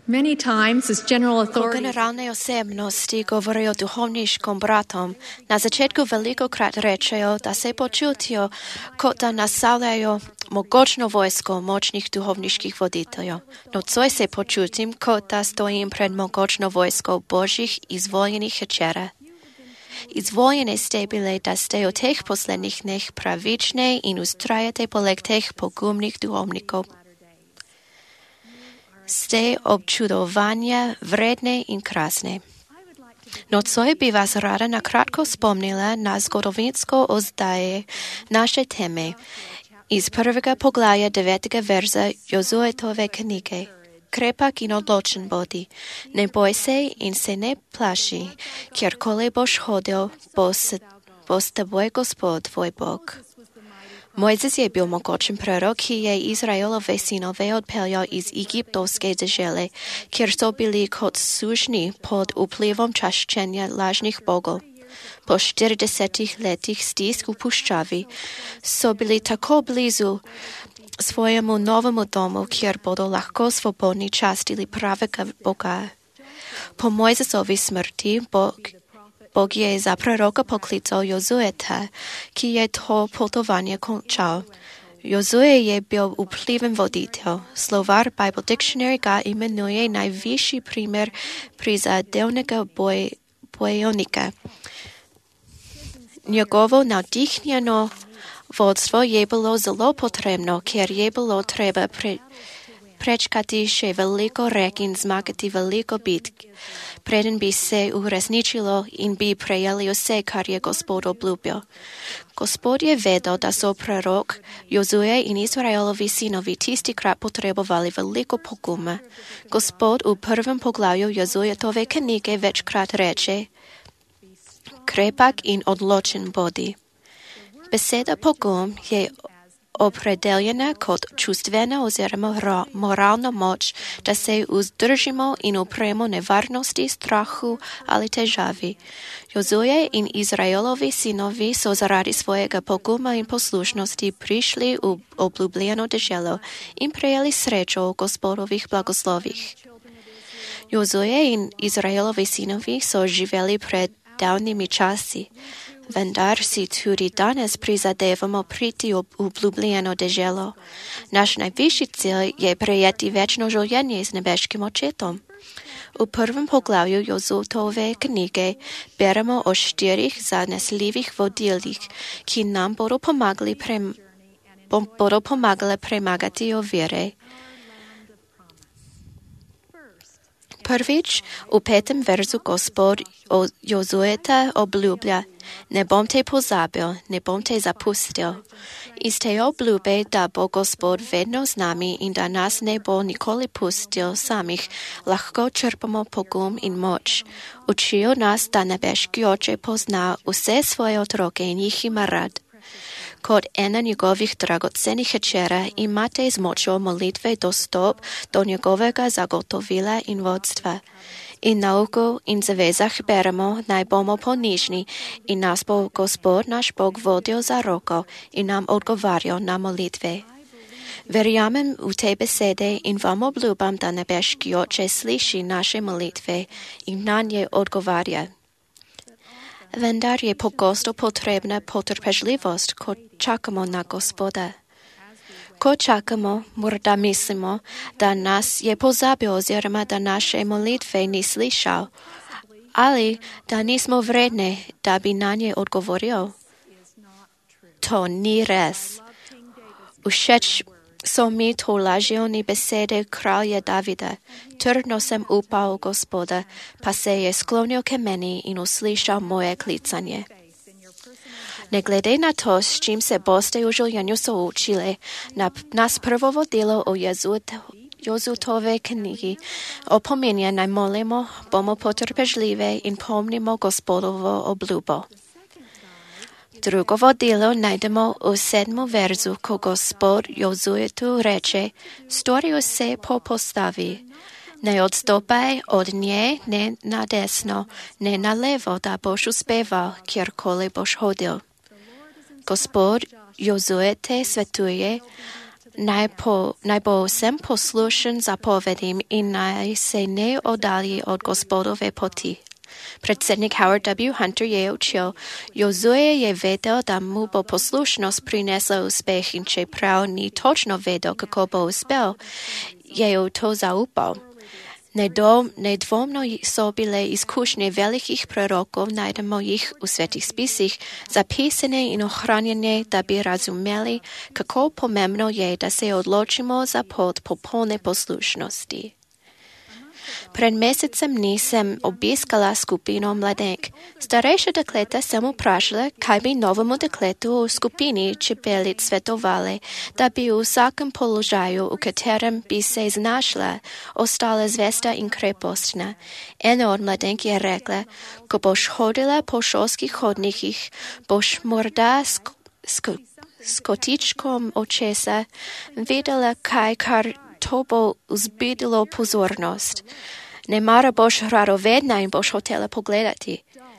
Many times, as general Ko authorities, generalnej osobnosti govori o duhovničkom bratom, na začetku velikokrat rečejo, da se počutijo, kot da nastavljajo mogočno vojsko močnih duhovniških voditeljev. Nocoj se počutim, kot da stojim pred mogočno vojsko božjih izvoljenih hčera. Izvoljene ste bile, da ste v teh poslednjih dneh pravične in ustrajate poleg teh pogumnih duhovnikov. Ste občudovanja vredne in krasne. Nocoj bi vas rada na kratko spomnila na zgodovinsko ozdaje naše teme iz prvega poglavja 9. verza Jozuetove knjige. Krepak in odločen bodi, ne boj se in se ne plaši, kjerkoli boš hodil, bo s teboj Gospod, tvoj Bog. Mojzes je bil mogočen prorok, ki je Izraelove sinove odpeljal iz egiptovske dežele, kjer so bili kot sužnji pod vplivom čaščenja lažnih bogov. Po 40 letih stisk v puščavi so bili tako blizu svojemu novemu domu, kjer bodo lahko svobodni častili pravega Boga. Po Mojzesovi smrti Bog je za proroka poklical Jozueta, ki je to potovanje končal. Jozue je bil vpliven voditelj. Slovar Bible Dictionary ga imenuje najvišji primer prizadevnega bojovnika. Njegovo navdihnjeno vodstvo je bilo zelo potrebno, ker je bilo treba prečkati še veliko rek in zmagati veliko bitk, preden bi se uresničilo in bi prejeli vse, kar je Gospod obljubil. Gospod je vedel, da so prorok Jozue in Izraelovi sinovi tistikrat potrebovali veliko poguma. Gospod v prvem poglavju Jozuetove knjige večkrat reče: krepak in odločen bodi. Beseda pogum je opredeljena kot čustvena oziroma moralna moč, da se vzdržimo in upremo nevarnosti, strahu ali težavi. Jozue in Izraelovi sinovi so zaradi svojega poguma in poslušnosti prišli v obljubljeno deželo in prejeli srečo v Gospodovih blagoslovih. Jozue in Izraelovi sinovi so živeli pred davnimi časi, vendar si tudi danes prizadevamo priti v obljubljeno deželo. Naš najvišji cilj je prejeti večno življenje z nebeškim očetom. V prvem poglavju Jozuetove knjige beremo o 4 zanesljivih vodilih, ki nam bodo pomagali premagati ovire. Prvič, v 5. verzu Gospod Jozueta obljublja: ne bom te pozabil, ne bom te zapustil. Iz te obljube, da bo Gospod vedno z nami in da nas ne bo nikoli pustil samih, lahko črpamo pogum in moč. Učijo nas, da nebeški oče pozna vse svoje otroke in jih ima rad. Kot ena njegovih dragocenih hčera imate z močjo molitve dostop do njegovega zagotovila in vodstva. In nauku in zavezah beremo, naj bomo ponižni in nas bo Gospod naš Bog vodil za roko in nam odgovarjal na molitve. Verjamem v te besede in vam obljubam, da nebeški oče sliši naše molitve in na nje odgovarja. Vendar je pogosto potrebna potrpežljivost, ko čakamo na Gospoda. Ko čakamo, morda mislimo, da nas je pozabil oziroma da naše molitve ni slišal, ali da nismo vredne, da bi na nje odgovoril. To ni res. Všeč so mi to lažjivne besede kralja Davida. Trdno sem upal Gospoda, pa se je sklonil ke meni in uslišal moje klicanje. Ne glede na to, s čim se boste v življenju soočili, nas prvo vodilo o Jozuetove knjigi opominja, naj molimo, bomo potrpežljivi in pomnimo Gospodovo obljubo. Drugo vodilo najdemo v 7. verzu, ko Gospod Jozuetu reče: stori vse po postavi. Ne odstopaj od nje, ne na desno, ne na levo, da boš uspeval, kjerkoli boš hodil. Gospod Jozuete svetuje, najbosem poslušen zapovedím i naj se ne oddalí od Gospodové poti. Predsednik Howard W. Hunter je učil, Jozue je vedel, da mu bo poslušnost prinesla uspeh in čeprav ni točno vedel, kako bo uspel, je v to zaupal. Nedvomno so bile izkušnje velikih prorokov, najdemo jih v svetih spisih, zapisane in ohranjene, da bi razumeli, kako pomembno je, da se odločimo za pot popolne poslušnosti. Pred mesecem nisem obiskala skupino mladenk. Starejša dekleta sem vprašala, kaj bi novemu dekletu v skupini čebelit svetovali, da bi v vsakem položaju, v katerem bi se znašla, ostala zvesta in krepostna. Ena od mladenk je rekla, ko boš hodila po šolskih hodnikih, boš morda s kotičkom očesa videla kaj, kar to bo vzbudilo pozornost. Nemara boš radovedna in boš hotela pogledati.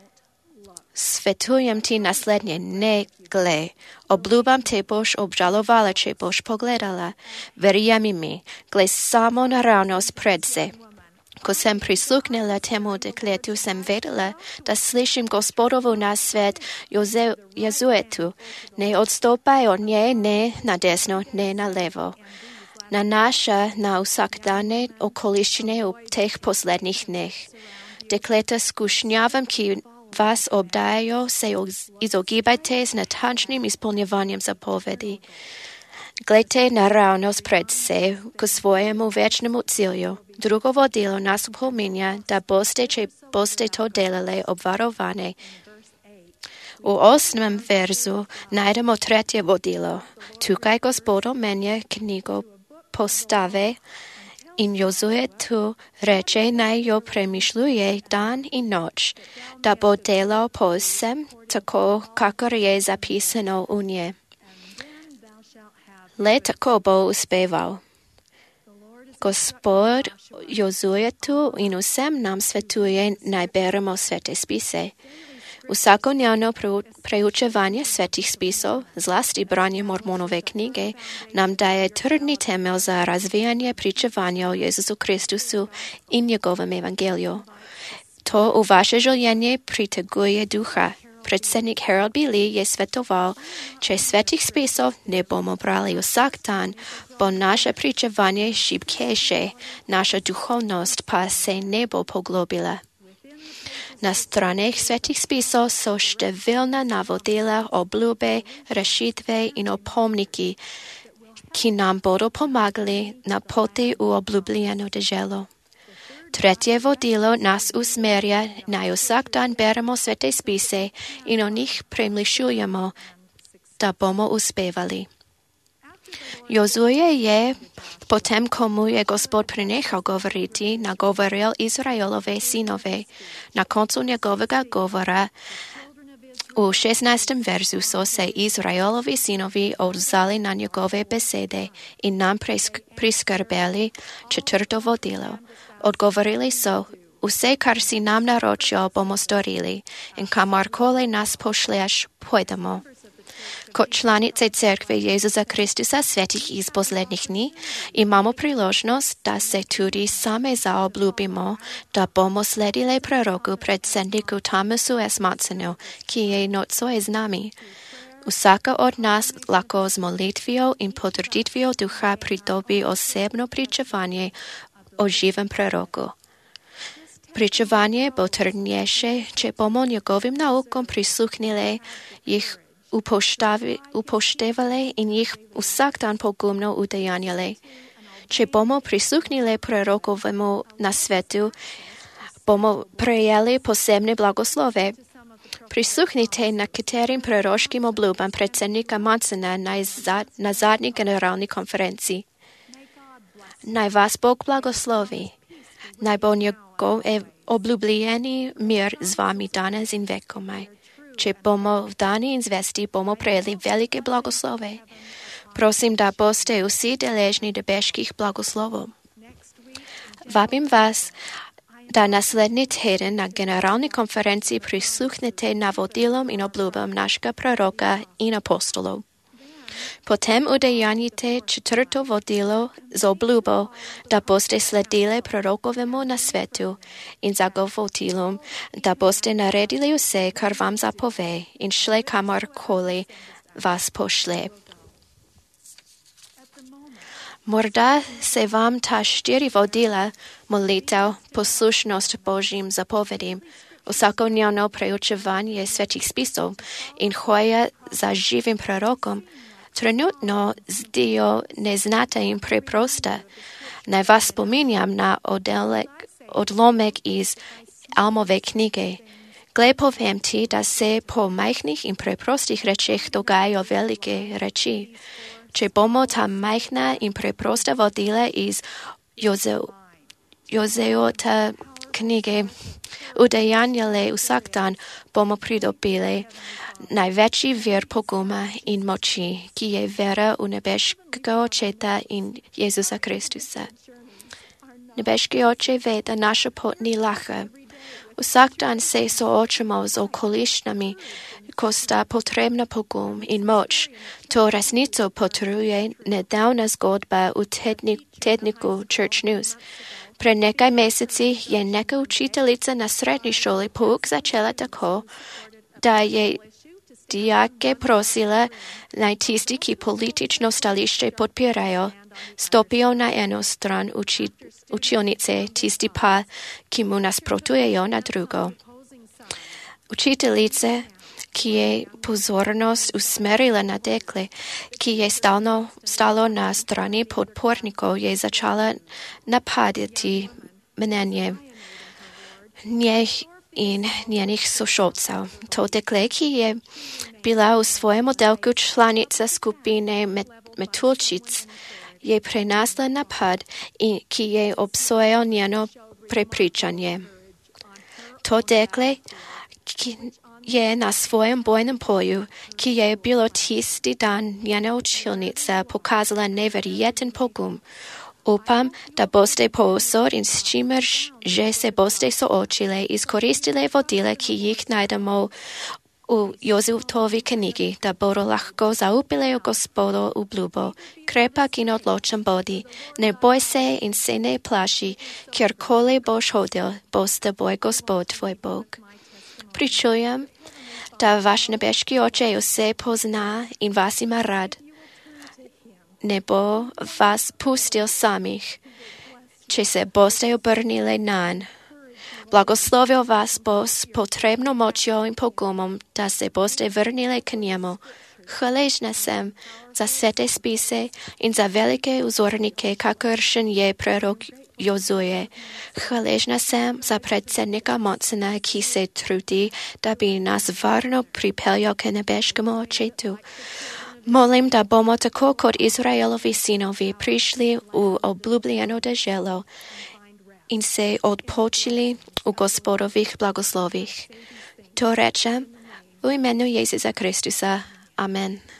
Svetujem ti naslednje, ne glej. Obljubam te boš obžalovala, če boš pogledala. Verjemi mi, glej samo naravnost pred se. Ko sem prisluhnila temu dekletu, sem vedela, da slišim Gospodovu nasvet Jozuetu. Ne odstopaj od nje, ne na desno, ne na levo. Nanaša na vsakdane okoliščine v teh poslednjih dneh. Dekleta skušnjavam, ki vas obdajajo, se izogibajte z natančnim izpolnjevanjem zapovedi. Glejte naravnost pred se k svojemu večnemu cilju. Drugo vodilo nas opominja, da boste, če boste to delali, obvarovane. V 8. verzu najdemo tretje vodilo. Tukaj Gospod omenja knjigo postave in Jozue tu reče, naj jo premišljuje dan in noč, da bo delal povsem tako, kakor je zapisano v nje. Le tako bo uspeval. Gospod Jozuetu in vsem nam svetuje, naj beremo svete spise. Vsakodnevno preučevanje svetih spisov, zlasti branje Mormonove knjige, nam daje trdni temelj za razvijanje pričevanja o Jezusu Kristusu in njegovem evangeliju. To v vaše življenje priteguje duha. Predsednik Harold B. Lee je svetoval, če svetih spisov ne bomo brali vsak dan, bo naše pričevanje šibkejše, naša duhovnost pa se ne bo poglobila. Na straneh svetih spisov so številna navodila, obljube, rešitve in opomniki, ki nam bodo pomagali na poti v obljubljeno deželo. Tretje vodilo nas usmerja, naj vsak dan beremo svete spise in o njih premišljujemo, da bomo uspevali. Jozue je, potem ko mu je Gospod prenehal govoriti, nagovoril Izraelove sinove. Na koncu njegovega govora v 16. verzu so se Izraelovi sinovi odzvali na njegove besede in nam priskrbeli četrto vodilo. Odgovorili so, vse, kar si nam naročil, bomo storili in kamorkoli nas pošlješ, pojdemo. Kot članice Cerkve Jezusa Kristusa svetih iz poslednjih dni imamo priložnost, da se tudi same zaobljubimo, da bomo sledili proroku predsedniku Thomasu S. Matsonu, ki je nocoj z nami. Vsaka od nas lahko z molitvijo in potrditvijo duha pridobi osebno pričevanje o živem proroku. Pričevanje bo trdnejše, če bomo njegovim naukom prisluhnili, jih upoštevali in jih vsak dan pogumno udejanjali. Če bomo prisluhnili prorokovemu nasvetu, bomo prejeli posebne blagoslove. Prisluhnite nekaterim proroškim obljubam predsednika Matsona na zadnji generalni konferenci. Naj vas Bog blagoslovi. Naj bo njegov obljubljeni mir z vami danes in vekomaj. Če bomo vdani in zvesti, bomo prejeli velike blagoslove. Prosim, da boste vsi deležni nebeških blagoslovov. Vabim vas, da naslednji teden na generalni konferenci prisluhnete navodilom in obljubam našega proroka in apostolov. Potem udejanjite četvrto vodilo z obljubo, da boste sledili prorokovemu nasvetu in zagovotilom, da boste naredili vse, kar vam zapove in šli kamorkoli vas pošle. Morda se vam ta 4 vodila, molitev, poslušnost Božjim zapovedim, vsakodnevno preučevanje svetih spisov in hoja za živim prorokom, trenutno zdijo neznata in preprosta. Naj vas spominjam na odlomek iz Almove knjige. Gle, povem ti, da se po majhnih in preprostih rečeh dogajajo velike reči. Če bomo ta majhna in preprosta vodila iz Jozeota knjige udejanjali vsak dan, bomo pridobili največji vir poguma in moči, ki je vera v nebeškega Očeta in Jezusa Kristusa. Nebeški Oče ve, da naša pot ni lahka. Vsak dan se soočamo z okoliščinami, ko sta potrebna pogum in moč. To resnico potrjuje nedavna zgodba v tedniku Church News. Pred nekaj meseci je neka učiteljica na srednji šoli pouk začela tako, da je dijake prosila, naj tisti, ki politično stališče podpirajo, stopijo na eno stran učilnice, tisti pa, ki mu nasprotujejo, na drugo. Učiteljica, ki je pozornost usmerila na dekle, ki je stalo na strani podpornikov, je začala napadati mnenje njih in njenih sošolcev. To dekle, ki je bila v svojem oddelku članica skupine metulčic, je prenesla napad, ki je obsojal njeno prepričanje. To dekle, ki je na svojem bojnem polju, ki je bilo tisti dan njena učilnica, pokazala neverjeten pogum. Upam, da boste povsod in s čimer že se boste soočili, izkoristili vodile, ki jih najdemo v Jozefovi knjigi, da bodo lahko zaupili v Gospodu obljubo. Krepak in odločen bodi, ne boj se in se ne plaši, kjerkoli boš hodil, bo s teboj Gospod tvoj Bog. Pričujem, da vaš nebeški Oče vse pozna in vas ima rad. Ne bo vas pustil samih, če se boste obrnili nanj. Blagoslovil vas bo s potrebno močjo in pogumom, da se boste vrnili k njemu. Hvaležna sem za svete spise in za velike vzornike, kakršen je prorok Jozue. Hvaležna sem za predsednika Mocena, ki se trudi, da bi nas varno pripeljal k nebeškemu Očetu. Molim, da bomo tako kot Izraelovi sinovi prišli v obljubljeno deželo in se odpočili v Gospodovih blagoslovih. To rečem v imenu Jezusa Kristusa. Amen.